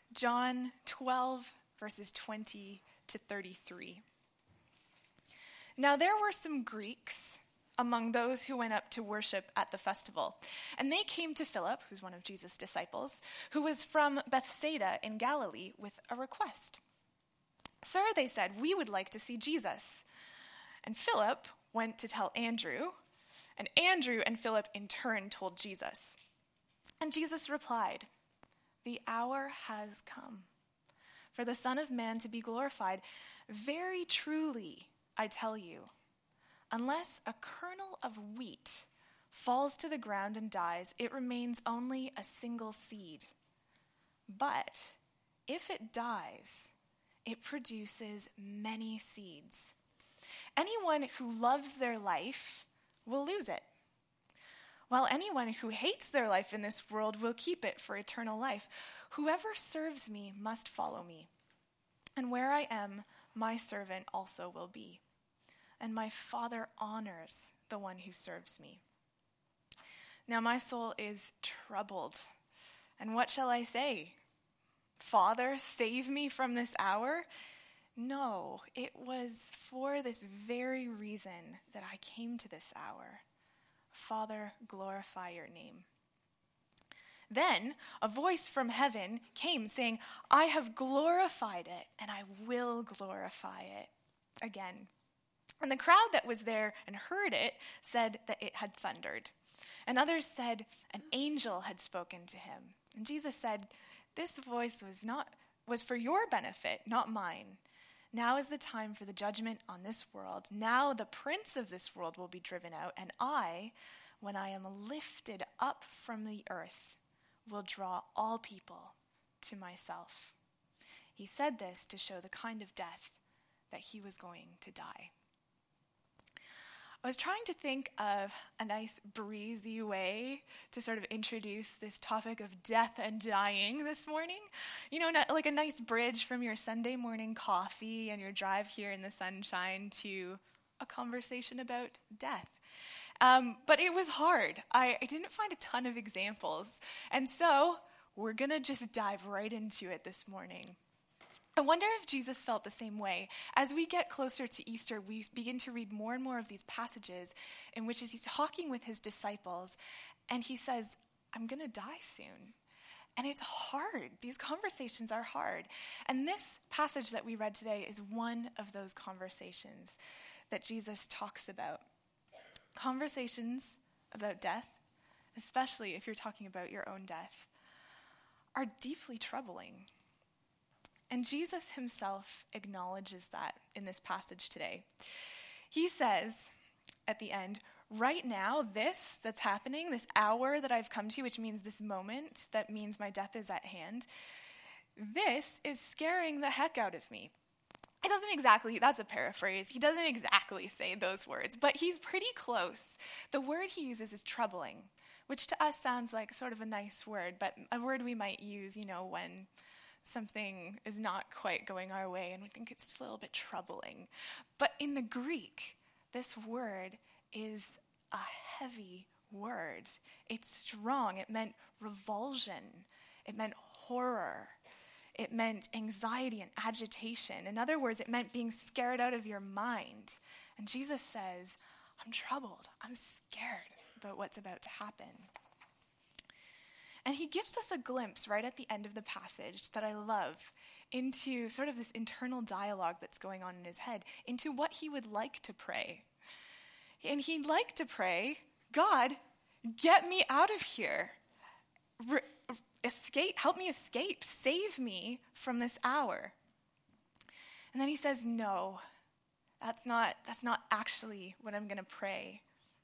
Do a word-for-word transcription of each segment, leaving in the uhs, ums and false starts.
John twelve, verses twenty to thirty-three. Now there were some Greeks among those who went up to worship at the festival, and they came to Philip, who's one of Jesus' disciples, who was from Bethsaida in Galilee, with a request. "Sir," they said, "we would like to see Jesus." And Philip went to tell Andrew, and Andrew and Philip in turn told Jesus. And Jesus replied, "The hour has come for the Son of Man to be glorified. Very truly, I tell you, unless a kernel of wheat falls to the ground and dies, it remains only a single seed. But if it dies, it produces many seeds. Anyone who loves their life will lose it, while anyone who hates their life in this world will keep it for eternal life. Whoever serves me must follow me, and where I am, my servant also will be. And my Father honors the one who serves me. Now my soul is troubled, and what shall I say? Father, save me from this hour? No, it was for this very reason that I came to this hour. Father, glorify your name." Then a voice from heaven came saying, "I have glorified it, and I will glorify it again." And the crowd that was there and heard it said that it had thundered. And others said an angel had spoken to him. And Jesus said, "This voice was not was for your benefit, not mine. Now is the time for the judgment on this world. Now the prince of this world will be driven out, and I, when I am lifted up from the earth, will draw all people to myself." He said this to show the kind of death that he was going to die. I was trying to think of a nice breezy way to sort of introduce this topic of death and dying this morning. You know, not, like a nice bridge from your Sunday morning coffee and your drive here in the sunshine to a conversation about death. Um, but it was hard. I, I didn't find a ton of examples. And so we're going to just dive right into it this morning. I wonder if Jesus felt the same way. As we get closer to Easter, we begin to read more and more of these passages in which he's talking with his disciples, and he says, "I'm going to die soon." And it's hard. These conversations are hard. And this passage that we read today is one of those conversations that Jesus talks about. Conversations about death, especially if you're talking about your own death, are deeply troubling. And Jesus himself acknowledges that in this passage today. He says at the end, right now, this that's happening, this hour that I've come to, which means this moment, that means my death is at hand, this is scaring the heck out of me. It doesn't exactly, that's a paraphrase, he doesn't exactly say those words, but he's pretty close. The word he uses is troubling, which to us sounds like sort of a nice word, but a word we might use, you know, when something is not quite going our way and we think it's a little bit troubling. But in the Greek, this word is a heavy word. It's strong. It meant revulsion. It meant horror. It meant anxiety and agitation. In other words, it meant being scared out of your mind. And Jesus says, I'm troubled. I'm scared about what's about to happen. And he gives us a glimpse right at the end of the passage that I love into sort of this internal dialogue that's going on in his head, into what he would like to pray. And he'd like to pray, God, get me out of here. Re- escape, help me escape. Save me from this hour. And then he says, no, that's not, that's not actually what I'm going to pray.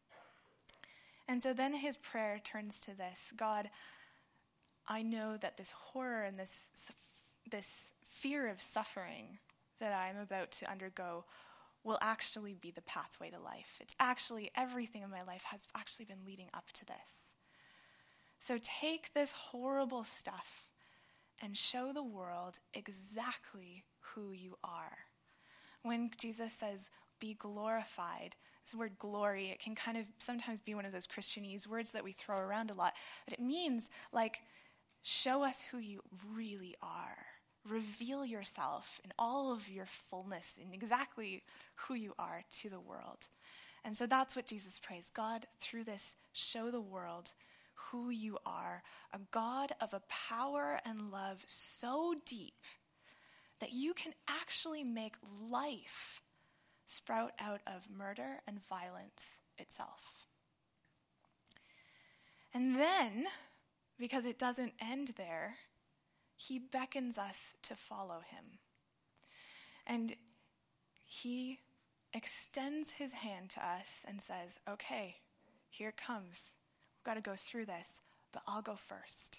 And so then his prayer turns to this: God, I know that this horror and this, this fear of suffering that I'm about to undergo will actually be the pathway to life. It's actually, everything in my life has actually been leading up to this. So take this horrible stuff and show the world exactly who you are. When Jesus says, be glorified, this word glory, it can kind of sometimes be one of those Christianese words that we throw around a lot, but it means like, show us who you really are. reveal yourself in all of your fullness in exactly who you are to the world. And so that's what Jesus prays. God, through this, show the world who you are, a God of a power and love so deep that you can actually make life sprout out of murder and violence itself. And then, because it doesn't end there, he beckons us to follow him. And he extends his hand to us and says, okay, here it comes. We've got to go through this, but I'll go first.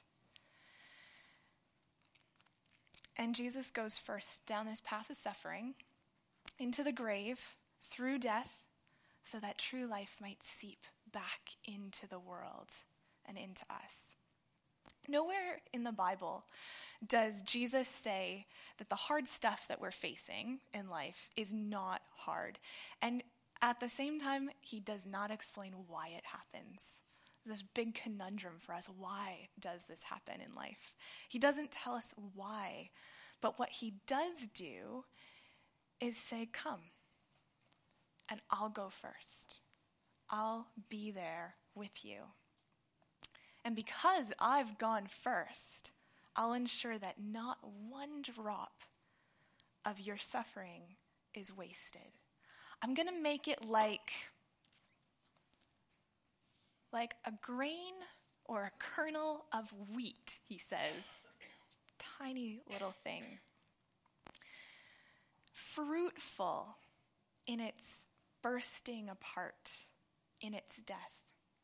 And Jesus goes first down this path of suffering, into the grave, through death, so that true life might seep back into the world and into us. Nowhere in the Bible does Jesus say that the hard stuff that we're facing in life is not hard. And at the same time, he does not explain why it happens. This big conundrum for us. Why does this happen in life? He doesn't tell us why, but what he does do is say, come, and I'll go first. I'll be there with you. And because I've gone first, I'll ensure that not one drop of your suffering is wasted. I'm going to make it like, like a grain or a kernel of wheat, he says. Tiny little thing. Fruitful in its bursting apart, in its death.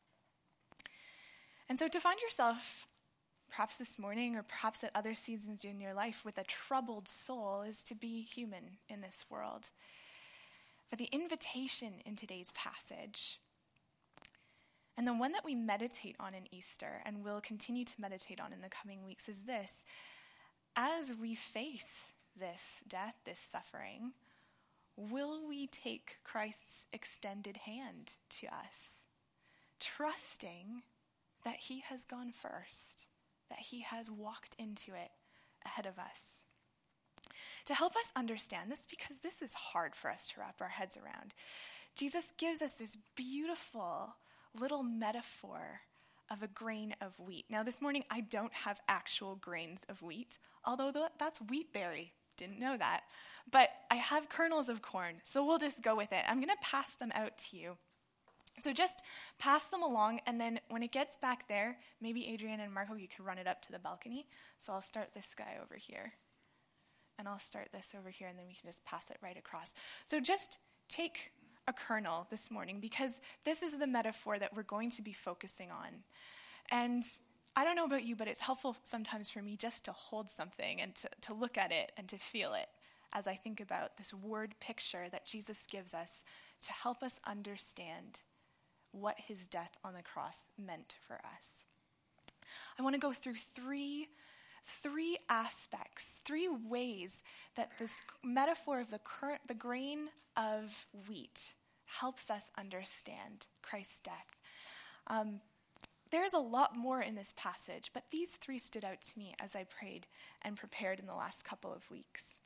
And so to find yourself, perhaps this morning or perhaps at other seasons in your life, with a troubled soul is to be human in this world. But the invitation in today's passage, and the one that we meditate on in Easter and will continue to meditate on in the coming weeks, is this. As we face this death, this suffering, will we take Christ's extended hand to us, trusting that he has gone first, that he has walked into it ahead of us? To help us understand this, because this is hard for us to wrap our heads around, Jesus gives us this beautiful little metaphor of a grain of wheat. Now this morning I don't have actual grains of wheat, although that's wheat berry. Didn't know that. But I have kernels of corn, so we'll just go with it. I'm going to pass them out to you. So just pass them along, and then when it gets back there, maybe Adrian and Marco, you can run it up to the balcony. So I'll start this guy over here, and I'll start this over here, and then we can just pass it right across. So just take a kernel this morning, because this is the metaphor that we're going to be focusing on. And I don't know about you, but it's helpful sometimes for me just to hold something and to, to look at it and to feel it as I think about this word picture that Jesus gives us to help us understand what his death on the cross meant for us. I want to go through three, three aspects, three ways that this metaphor of the current, the grain of wheat helps us understand Christ's death. Um, there's a lot more in this passage, but these three stood out to me as I prayed and prepared in the last couple of weeks.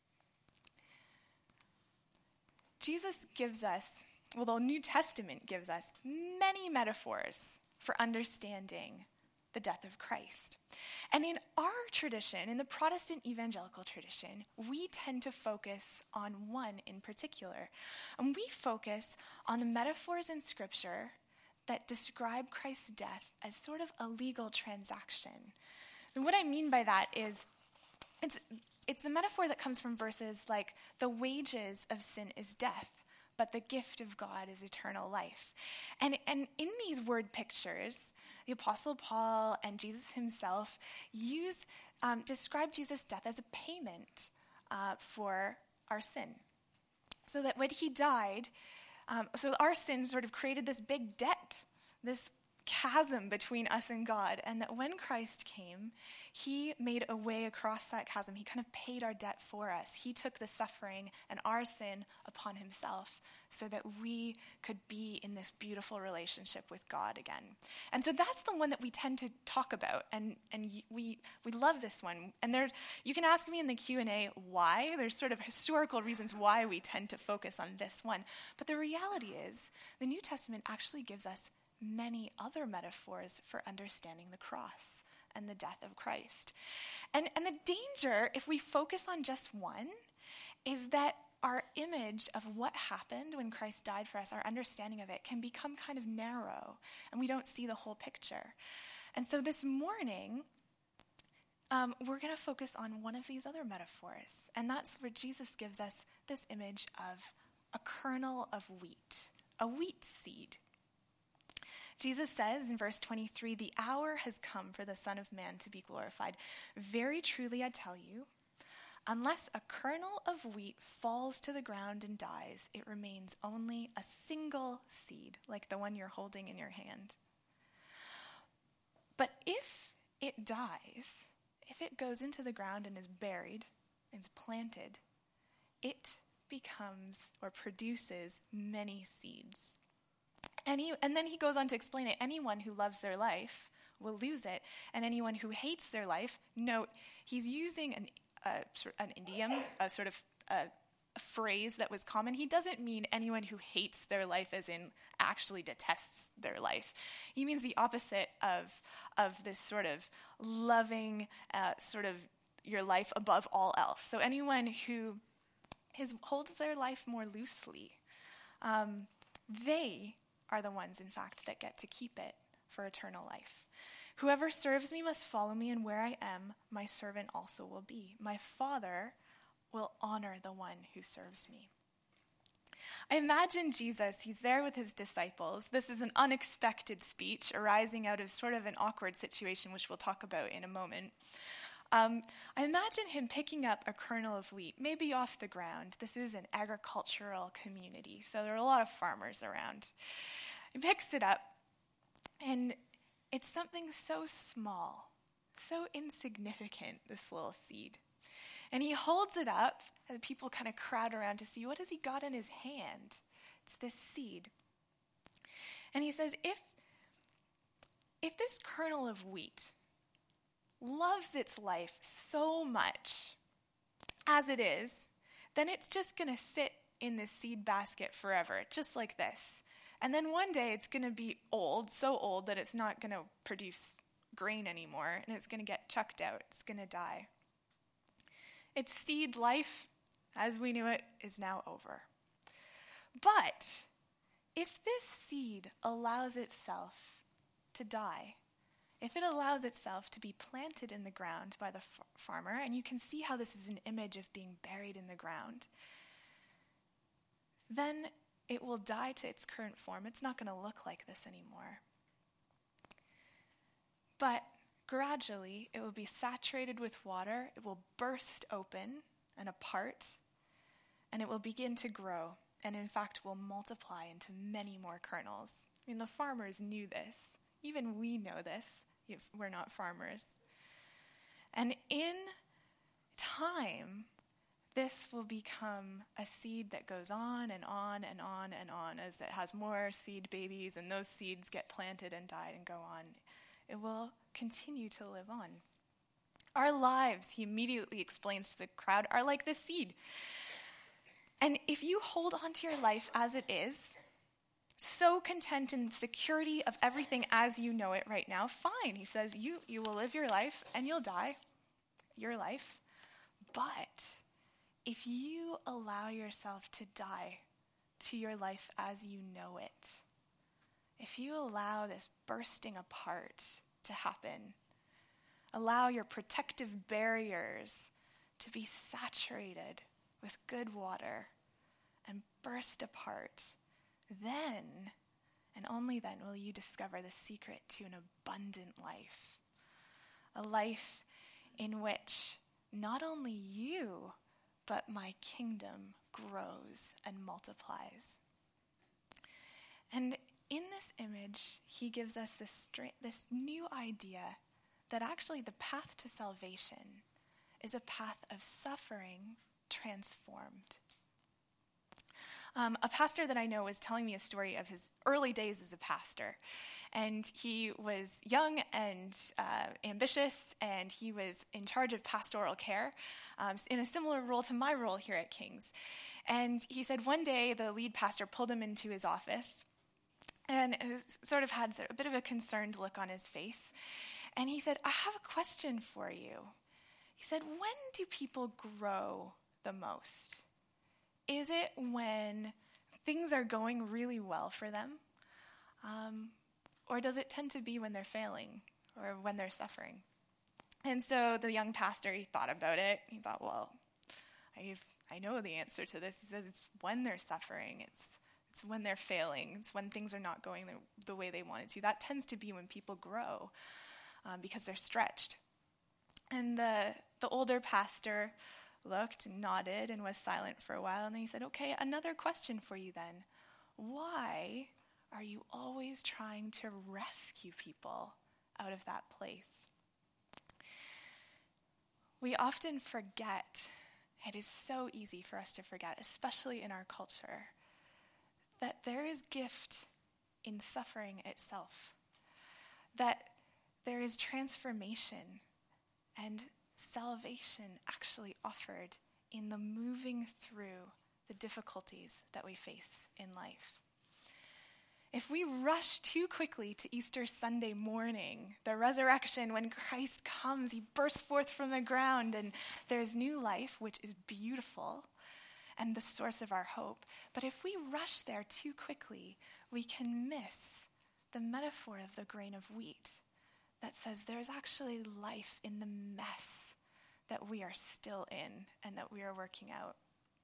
Jesus gives us, well, the New Testament gives us many metaphors for understanding the death of Christ. And in our tradition, in the Protestant evangelical tradition, we tend to focus on one in particular. And we focus on the metaphors in Scripture that describe Christ's death as sort of a legal transaction. And what I mean by that is, it's it's the metaphor that comes from verses like, the wages of sin is death, but the gift of God is eternal life. And, and in these word pictures, the Apostle Paul and Jesus himself use, um, describe Jesus' death as a payment uh, for our sin. So that when he died, um, so our sin sort of created this big debt, this chasm between us and God, and that when Christ came, he made a way across that chasm. He kind of paid our debt for us. He took the suffering and our sin upon himself so that we could be in this beautiful relationship with God again. And so that's the one that we tend to talk about, and, and we we love this one. And there, you can ask me in the Q and A why. There's sort of historical reasons why we tend to focus on this one. But the reality is, the New Testament actually gives us many other metaphors for understanding the cross and the death of Christ. And, and the danger, if we focus on just one, is that our image of what happened when Christ died for us, our understanding of it, can become kind of narrow, and we don't see the whole picture. And so this morning, um, we're going to focus on one of these other metaphors, and that's where Jesus gives us this image of a kernel of wheat, a wheat seed. Jesus says in verse twenty-three, "The hour has come for the Son of Man to be glorified. Very truly I tell you, unless a kernel of wheat falls to the ground and dies, it remains only a single seed, like the one you're holding in your hand. But if it dies, if it goes into the ground and is buried, is planted, it becomes or produces many seeds." And, he, and then he goes on to explain it. Anyone who loves their life will lose it, and anyone who hates their life, note, he's using an, uh, an idiom, a sort of a, a phrase that was common. He doesn't mean anyone who hates their life as in actually detests their life. He means the opposite of, of this sort of loving, uh, sort of your life above all else. So anyone who is, holds their life more loosely, um, they are the ones, in fact, that get to keep it for eternal life. "Whoever serves me must follow me, and where I am, my servant also will be. My Father will honor the one who serves me." I imagine Jesus, he's there with his disciples. This is an unexpected speech arising out of sort of an awkward situation, which we'll talk about in a moment. Um, I imagine him picking up a kernel of wheat, maybe off the ground. This is an agricultural community, so there are a lot of farmers around. He picks it up, and it's something so small, so insignificant, this little seed. And he holds it up, and people kind of crowd around to see, what has he got in his hand? It's this seed. And he says, if, if this kernel of wheat loves its life so much as it is, then it's just going to sit in this seed basket forever, just like this. And then one day it's going to be old, so old that it's not going to produce grain anymore, and it's going to get chucked out. It's going to die. Its seed life, as we knew it, is now over. But if this seed allows itself to die, if it allows itself to be planted in the ground by the f- farmer, and you can see how this is an image of being buried in the ground, then it will die to its current form. It's not going to look like this anymore. But gradually, it will be saturated with water, it will burst open and apart, and it will begin to grow, and in fact will multiply into many more kernels. I mean, the farmers knew this. Even we know this if we're not farmers. And in time, this will become a seed that goes on and on and on and on as it has more seed babies, and those seeds get planted and died and go on. It will continue to live on. Our lives, he immediately explains to the crowd, are like this seed. And if you hold on to your life as it is, so content in security of everything as you know it right now, fine. He says, you, you will live your life and you'll die, your life. But if you allow yourself to die to your life as you know it, if you allow this bursting apart to happen, allow your protective barriers to be saturated with good water and burst apart, then, and only then, will you discover the secret to an abundant life. A life in which not only you, but my kingdom grows and multiplies. And in this image, he gives us this, stra- this new idea that actually the path to salvation is a path of suffering transformed. Um, a pastor that I know was telling me a story of his early days as a pastor. And he was young and uh, ambitious, and he was in charge of pastoral care um, in a similar role to my role here at King's. And he said one day the lead pastor pulled him into his office and sort of had a bit of a concerned look on his face. And he said, "I have a question for you." He said, "When do people grow the most? Is it when things are going really well for them? Um, or does it tend to be when they're failing or when they're suffering?" And so the young pastor, he thought about it. He thought, well, I've, I know the answer to this. He says it's when they're suffering. It's it's when they're failing. It's when things are not going the, the way they wanted to. That tends to be when people grow um, because they're stretched. And the the older pastor looked and nodded and was silent for a while. And then he said, "Okay, another question for you then. Why are you always trying to rescue people out of that place?" We often forget, it is so easy for us to forget, especially in our culture, that there is gift in suffering itself, that there is transformation and salvation actually offered in the moving through the difficulties that we face in life. If we rush too quickly to Easter Sunday morning, the resurrection, when Christ comes, he bursts forth from the ground, and there's new life, which is beautiful and the source of our hope. But if we rush there too quickly, we can miss the metaphor of the grain of wheat that says there's actually life in the mess that we are still in and that we are working out.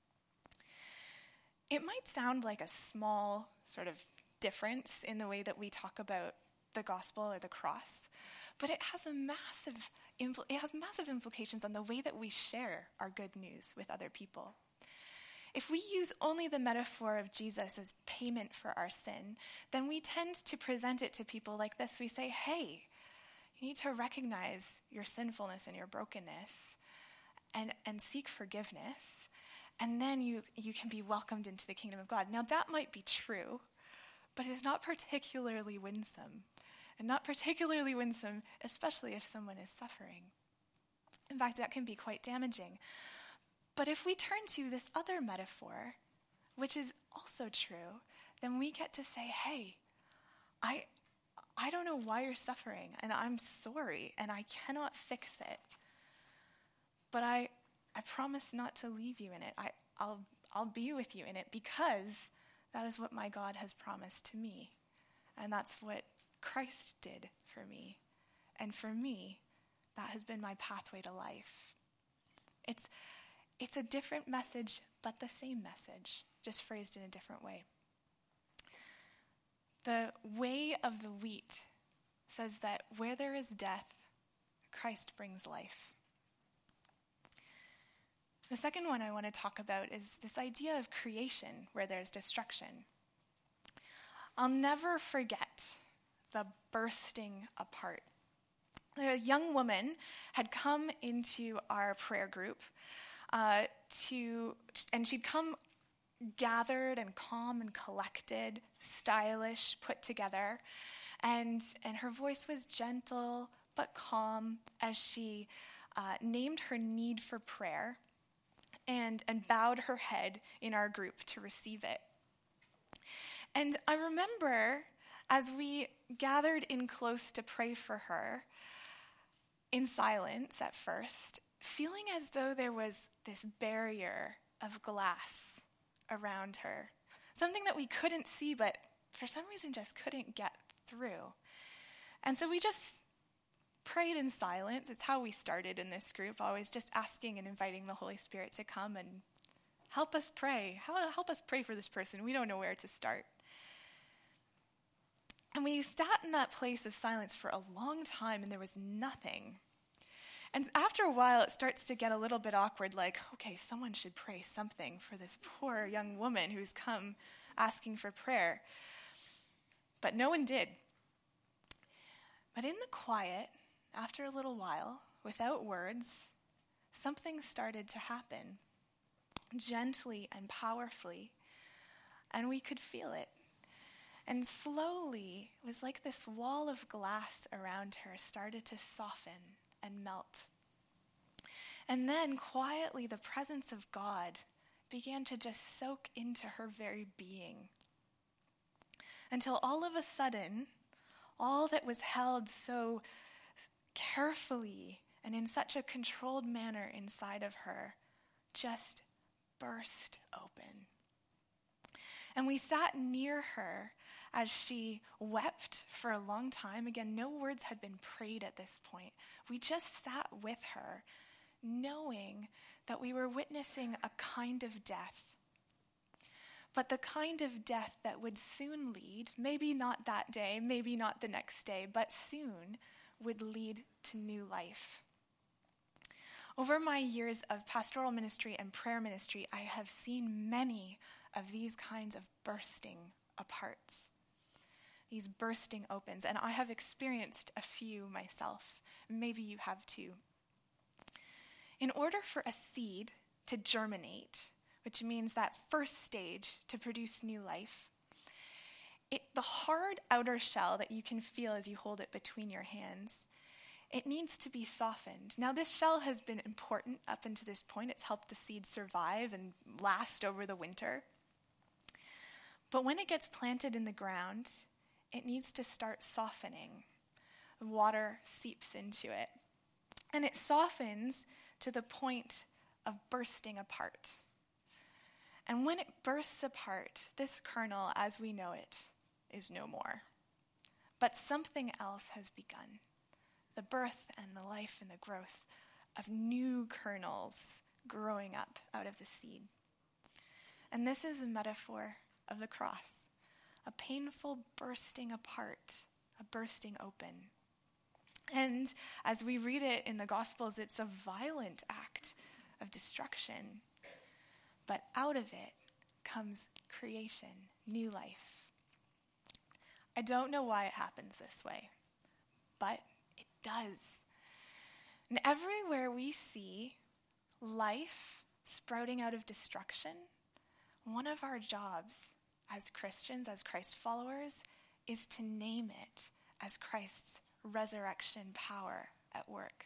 It might sound like a small sort of difference in the way that we talk about the gospel or the cross, but it has a massive impl- it has massive implications on the way that we share our good news with other people. If we use only the metaphor of Jesus as payment for our sin, then we tend to present it to people like this. We say, "Hey, you need to recognize your sinfulness and your brokenness and, and seek forgiveness, and then you, you can be welcomed into the kingdom of God." Now, that might be true, but it's not particularly winsome, and not particularly winsome, especially if someone is suffering. In fact, that can be quite damaging. But if we turn to this other metaphor, which is also true, then we get to say, "Hey, I I don't know why you're suffering, and I'm sorry, and I cannot fix it. But I I promise not to leave you in it. I, I'll I'll be with you in it, because that is what my God has promised to me. And that's what Christ did for me. And for me, that has been my pathway to life." It's it's a different message, but the same message, just phrased in a different way. The way of the wheat says that where there is death, Christ brings life. The second one I want to talk about is this idea of creation where there's destruction. I'll never forget the bursting apart. A young woman had come into our prayer group uh, to, and she'd come gathered and calm and collected, stylish, put together. And, and her voice was gentle but calm as she uh, named her need for prayer and, and bowed her head in our group to receive it. And I remember as we gathered in close to pray for her, in silence at first, feeling as though there was this barrier of glass around her. Something that we couldn't see, but for some reason just couldn't get through. And so we just prayed in silence. It's how we started in this group, always just asking and inviting the Holy Spirit to come and help us pray. How, help us pray for this person. We don't know where to start. And we sat in that place of silence for a long time, and there was nothing. And after a while, it starts to get a little bit awkward, like, okay, someone should pray something for this poor young woman who's come asking for prayer. but no one did. But in the quiet, after a little while, without words, something started to happen, gently and powerfully, and we could feel it. And slowly, it was like this wall of glass around her started to soften and melt. And then quietly, the presence of God began to just soak into her very being. Until all of a sudden, all that was held so carefully and in such a controlled manner inside of her just burst open. And we sat near her as she wept for a long time. Again, no words had been prayed at this point. We just sat with her, knowing that we were witnessing a kind of death. But the kind of death that would soon lead, maybe not that day, maybe not the next day, but soon would lead to new life. Over my years of pastoral ministry and prayer ministry, I have seen many of these kinds of bursting aparts, these bursting opens, and I have experienced a few myself. Maybe you have too. In order for a seed to germinate, which means that first stage to produce new life, it, the hard outer shell that you can feel as you hold it between your hands, it needs to be softened. Now, this shell has been important up until this point. It's helped the seed survive and last over the winter. But when it gets planted in the ground, it needs to start softening. Water seeps into it. And it softens to the point of bursting apart. And when it bursts apart, this kernel, as we know it, is no more. But something else has begun. The birth and the life and the growth of new kernels growing up out of the seed. And this is a metaphor of the cross, a painful bursting apart, a bursting open. And as we read it in the Gospels, it's a violent act of destruction. But out of it comes creation, new life. I don't know why it happens this way, but it does. And everywhere we see life sprouting out of destruction, one of our jobs as Christians, as Christ followers, is to name it as Christ's resurrection power at work.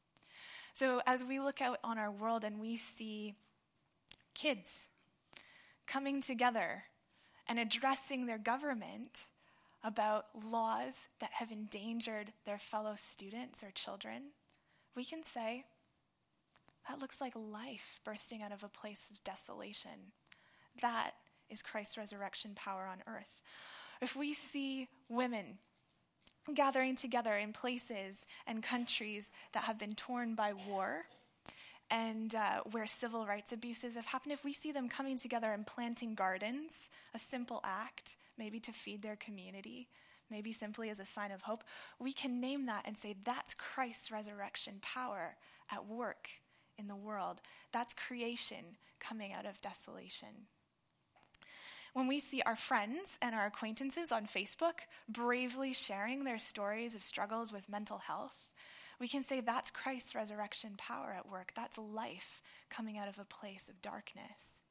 So as we look out on our world and we see kids coming together and addressing their government about laws that have endangered their fellow students or children, we can say, that looks like life bursting out of a place of desolation. That is Christ's resurrection power on earth. If we see women gathering together in places and countries that have been torn by war and uh, where civil rights abuses have happened, if we see them coming together and planting gardens, a simple act, maybe to feed their community, maybe simply as a sign of hope, we can name that and say that's Christ's resurrection power at work in the world. That's creation coming out of desolation. When we see our friends and our acquaintances on Facebook bravely sharing their stories of struggles with mental health, we can say that's Christ's resurrection power at work. That's life coming out of a place of darkness.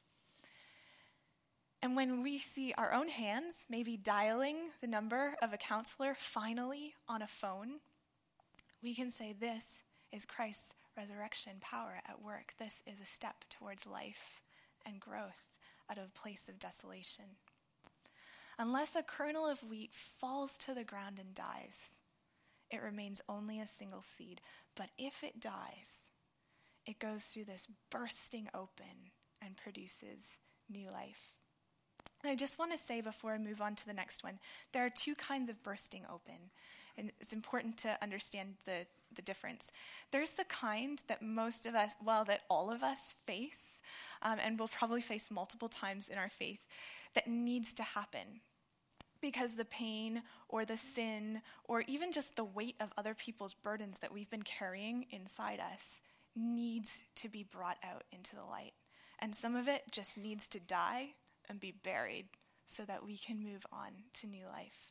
And when we see our own hands maybe dialing the number of a counselor finally on a phone, we can say this is Christ's resurrection power at work. This is a step towards life and growth out of a place of desolation. Unless a kernel of wheat falls to the ground and dies, it remains only a single seed. But if it dies, it goes through this bursting open and produces new life. And I just want to say before I move on to the next one, there are two kinds of bursting open. And it's important to understand the, the difference. There's the kind that most of us, well, that all of us face, um, and we'll probably face multiple times in our faith, that needs to happen. Because the pain or the sin or even just the weight of other people's burdens that we've been carrying inside us needs to be brought out into the light. And some of it just needs to die and be buried so that we can move on to new life.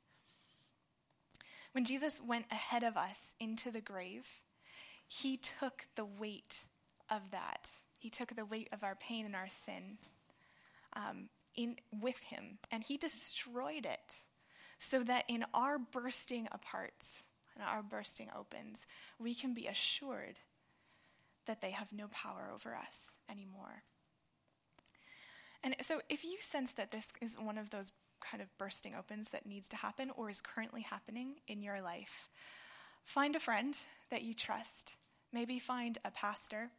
When Jesus went ahead of us into the grave, he took the weight of that. He took the weight of our pain and our sin um, in with him, and he destroyed it so that in our bursting aparts and our bursting opens, we can be assured that they have no power over us anymore. And so if you sense that this is one of those kind of bursting opens that needs to happen or is currently happening in your life, find a friend that you trust. Maybe find a pastor.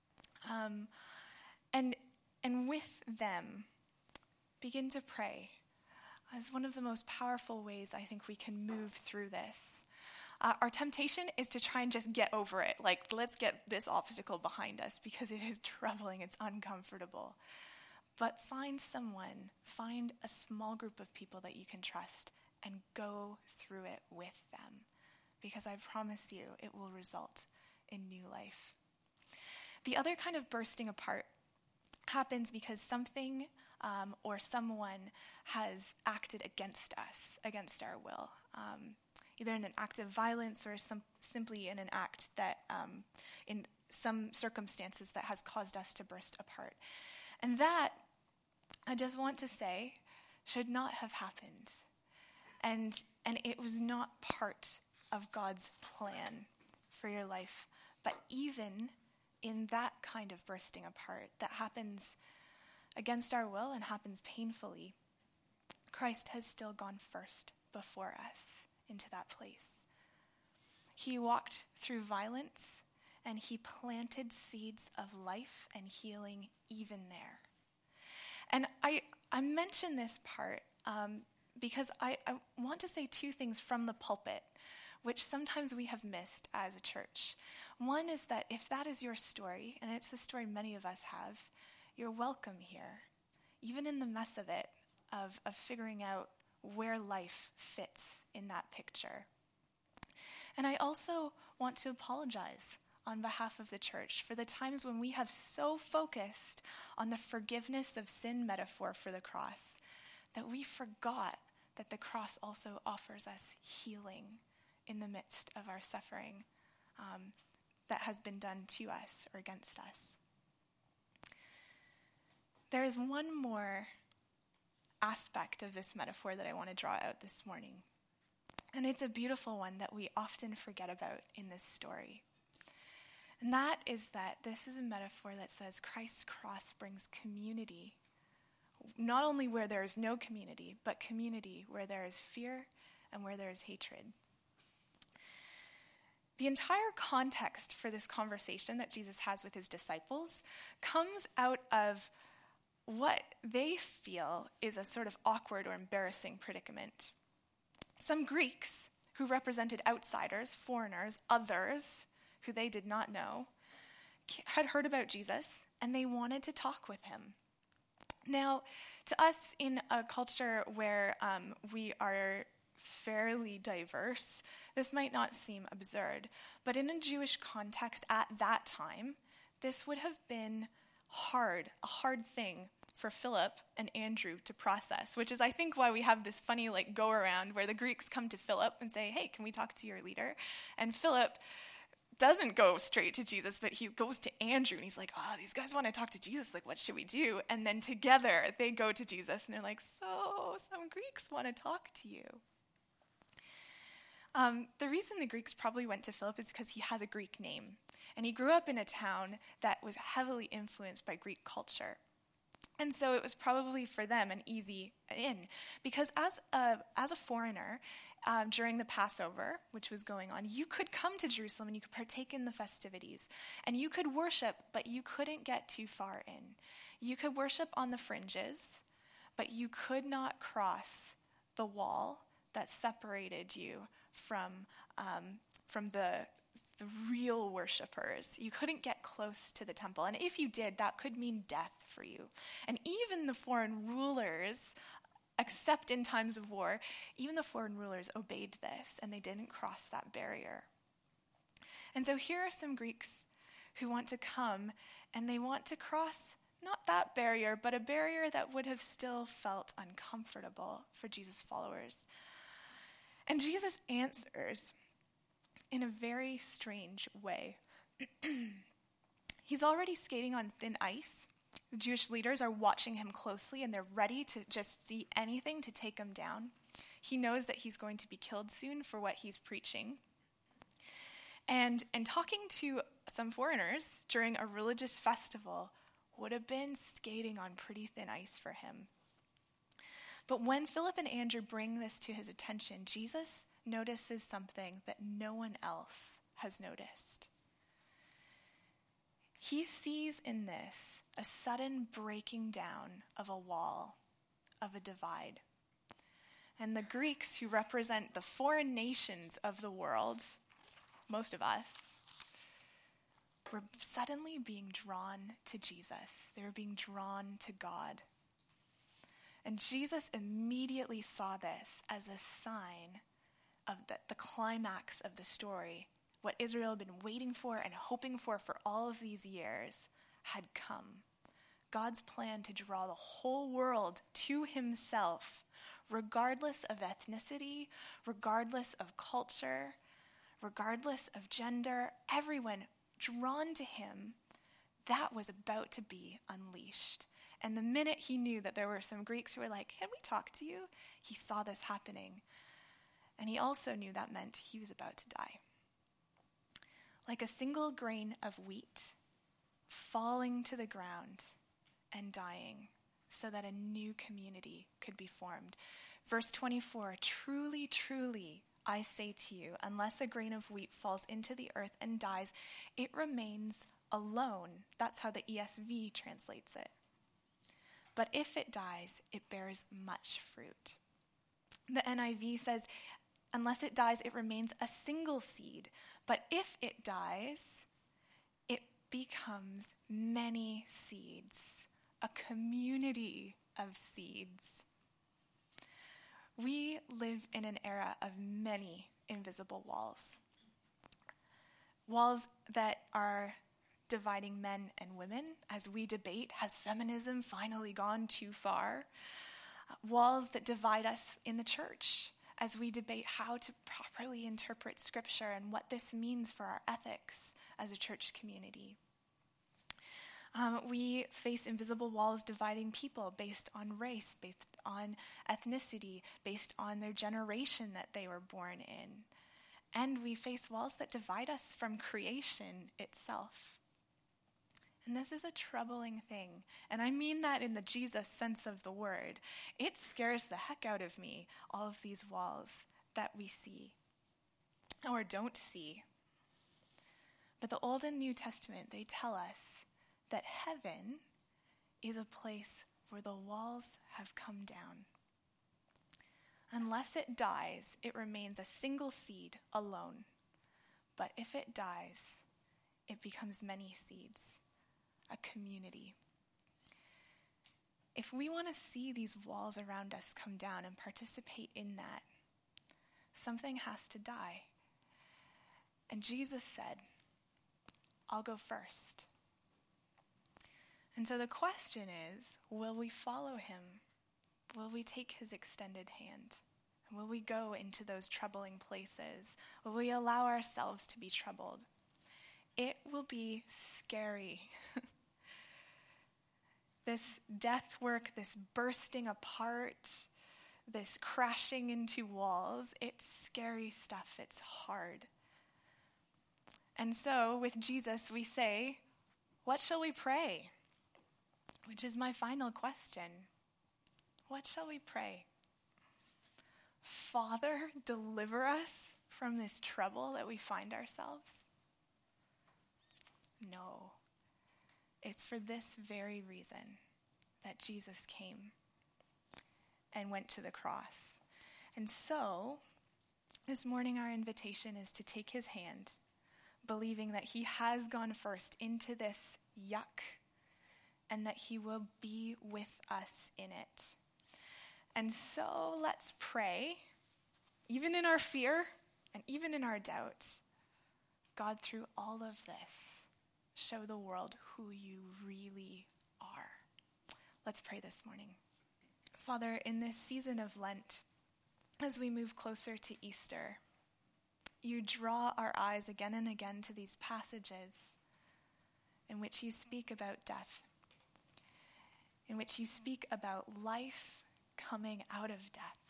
Um, and and with them, begin to pray as one of the most powerful ways I think we can move through this. Uh, our temptation is to try and just get over it. Like, let's get this obstacle behind us because it is troubling, it's uncomfortable. But find someone, find a small group of people that you can trust and go through it with them. Because I promise you, it will result in new life. The other kind of bursting apart happens because something um, or someone has acted against us, against our will. Um, either in an act of violence or some, simply in an act that, um, in some circumstances that has caused us to burst apart. And that, I just want to say, should not have happened. And and it was not part of God's plan for your life. But even in that kind of bursting apart that happens against our will and happens painfully, Christ has still gone first before us into that place. He walked through violence and he planted seeds of life and healing even there. And I, I mention this part um, because I, I want to say two things from the pulpit, which sometimes we have missed as a church. One is that if that is your story, and it's the story many of us have, you're welcome here, even in the mess of it, of, of figuring out where life fits in that picture. And I also want to apologize on behalf of the church for the times when we have so focused on the forgiveness of sin metaphor for the cross that we forgot that the cross also offers us healing in the midst of our suffering um, that has been done to us or against us. There is one more aspect of this metaphor that I want to draw out this morning. And it's a beautiful one that we often forget about in this story. And that is that this is a metaphor that says Christ's cross brings community, not only where there is no community, but community where there is fear and where there is hatred. The entire context for this conversation that Jesus has with his disciples comes out of what they feel is a sort of awkward or embarrassing predicament. Some Greeks who represented outsiders, foreigners, others who they did not know, had heard about Jesus and they wanted to talk with him. Now, to us in a culture where um, we are fairly diverse, this might not seem absurd, but in a Jewish context at that time, this would have been hard, a hard thing for Philip and Andrew to process, which is, I think, why we have this funny like go around where the Greeks come to Philip and say, hey, can we talk to your leader? And Philip doesn't go straight to Jesus, but he goes to Andrew and he's like, oh, these guys want to talk to Jesus. Like, what should we do? And then together they go to Jesus and they're like, so some Greeks want to talk to you. Um, the reason the Greeks probably went to Philip is because he has a Greek name. And he grew up in a town that was heavily influenced by Greek culture. And so it was probably for them an easy in. Because as a, as a foreigner, um, during the Passover, which was going on, you could come to Jerusalem and you could partake in the festivities. And you could worship, but you couldn't get too far in. You could worship on the fringes, but you could not cross the wall that separated you from, um, from the the real worshipers. You couldn't get close to the temple. And if you did, that could mean death for you. And even the foreign rulers, except in times of war, even the foreign rulers obeyed this and they didn't cross that barrier. And so here are some Greeks who want to come and they want to cross Not that barrier, but a barrier that would have still felt uncomfortable for Jesus' followers. And Jesus answers in a very strange way. He's already skating on thin ice. The Jewish leaders are watching him closely, and they're ready to just see anything to take him down. He knows that he's going to be killed soon for what he's preaching. And, and talking to some foreigners during a religious festival would have been skating on pretty thin ice for him. But when Philip and Andrew bring this to his attention, Jesus notices something that no one else has noticed. He sees in this a sudden breaking down of a wall, of a divide. And the Greeks, who represent the foreign nations of the world, most of us, were suddenly being drawn to Jesus. They were being drawn to God. And Jesus immediately saw this as a sign of the, the climax of the story. What Israel had been waiting for and hoping for for all of these years had come. God's plan to draw the whole world to himself, regardless of ethnicity, regardless of culture, regardless of gender, everyone drawn to him, that was about to be unleashed. And the minute he knew that there were some Greeks who were like, "Can we talk to you?" he saw this happening. And he also knew that meant he was about to die. Like a single grain of wheat falling to the ground and dying so that a new community could be formed. Verse twenty-four, "Truly, truly, I say to you, unless a grain of wheat falls into the earth and dies, it remains alone." That's how the E S V translates it. "But if it dies, it bears much fruit." The N I V says, "Unless it dies, it remains a single seed. But if it dies, it becomes many seeds, a community of seeds." We live in an era of many invisible walls. Walls that are dividing men and women as we debate, has feminism finally gone too far? Walls that divide us in the church as we debate how to properly interpret Scripture and what this means for our ethics as a church community. Um, we face invisible walls dividing people based on race, based on ethnicity, based on their generation that they were born in. And we face walls that divide us from creation itself. And this is a troubling thing. And I mean that in the Jesus sense of the word. It scares the heck out of me, all of these walls that we see or don't see. But the Old and New Testament, they tell us that heaven is a place where the walls have come down. Unless it dies, it remains a single seed alone. But if it dies, it becomes many seeds, a community. If we want to see these walls around us come down and participate in that, something has to die. And Jesus said, "I'll go first." And so the question is, will we follow him? Will we take his extended hand? Will we go into those troubling places? Will we allow ourselves to be troubled? It will be scary. This death work, this bursting apart, this crashing into walls, it's scary stuff. It's hard. And so with Jesus, we say, what shall we pray? Which is my final question. What shall we pray? Father, deliver us from this trouble that we find ourselves? No. It's for this very reason that Jesus came and went to the cross. And so, this morning our invitation is to take his hand, believing that he has gone first into this yuck, and that he will be with us in it. And so let's pray, even in our fear and even in our doubt, God, through all of this, show the world who you really are. Let's pray this morning. Father, in this season of Lent, as we move closer to Easter, you draw our eyes again and again to these passages in which you speak about death, in which you speak about life coming out of death.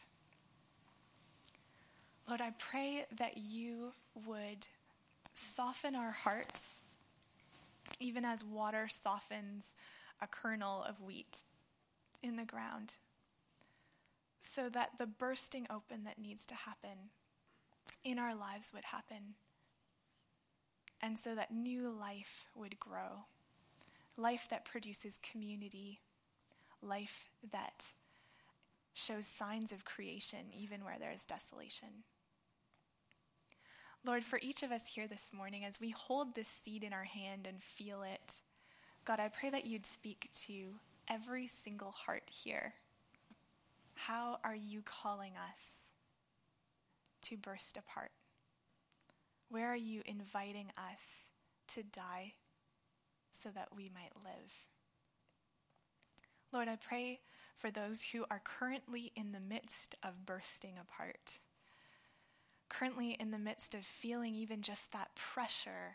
Lord, I pray that you would soften our hearts, even as water softens a kernel of wheat in the ground, so that the bursting open that needs to happen in our lives would happen, and so that new life would grow, life that produces community, life that shows signs of creation even where there is desolation. Lord, for each of us here this morning, as we hold this seed in our hand and feel it, God, I pray that you'd speak to every single heart here. How are you calling us to burst apart? Where are you inviting us to die so that we might live? Lord, I pray for those who are currently in the midst of bursting apart, currently in the midst of feeling even just that pressure.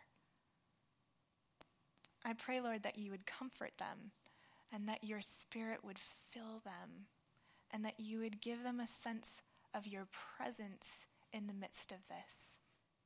I pray, Lord, that you would comfort them and that your Spirit would fill them and that you would give them a sense of your presence in the midst of this.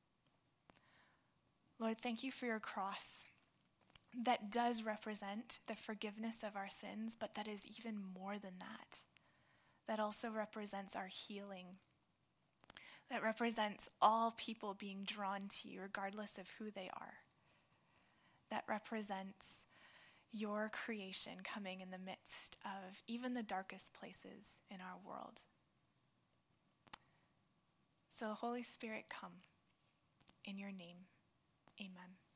Lord, thank you for your cross that does represent the forgiveness of our sins, but that is even more than that. That also represents our healing. That represents all people being drawn to you, regardless of who they are. That represents your creation coming in the midst of even the darkest places in our world. So, Holy Spirit, come. In your name, amen.